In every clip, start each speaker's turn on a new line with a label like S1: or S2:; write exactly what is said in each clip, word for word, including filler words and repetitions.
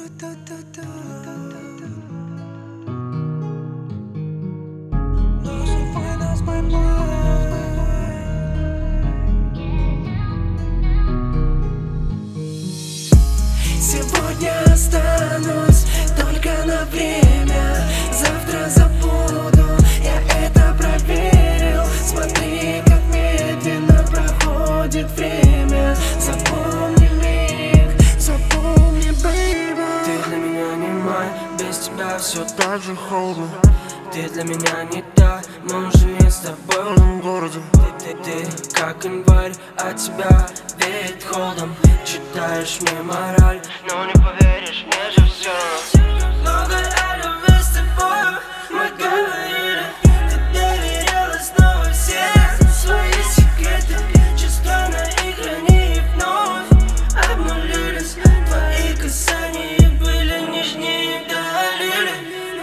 S1: Сегодня останусь только на время, завтра забуду, я это проверил. Смотри, как медленно проходит время. Запомни миг, запомни, бейба.
S2: Ты для меня не май, без тебя все так же холодно. Ты для меня не та, мы уже не с тобой в одном городе. Ты, ты, ты, как январь, от тебя веет холодом. Читаешь мне мораль, но не поверишь, мне же все равно. Много о любви с тобой мы говорили. Ты доверяла снова все свои секреты. Чувства наиграны и вновь обнулились. Твои касания были нежнее, долили.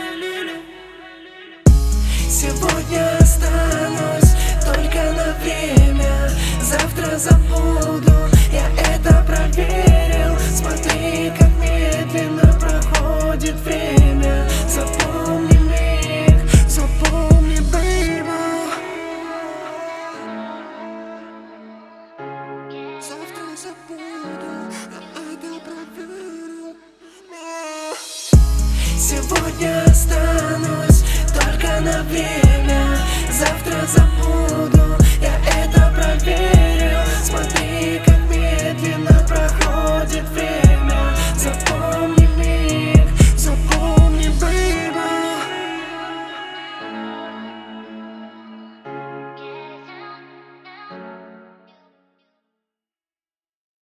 S1: Сегодня останусь только на время, завтра забуду, я это проверил. Смотри, как медленно проходит время. Запомни миг, запомни, бейба. Завтра забуду, я это проверил. Сегодня останусь только на время, завтра забуду, я это проверил. Смотри,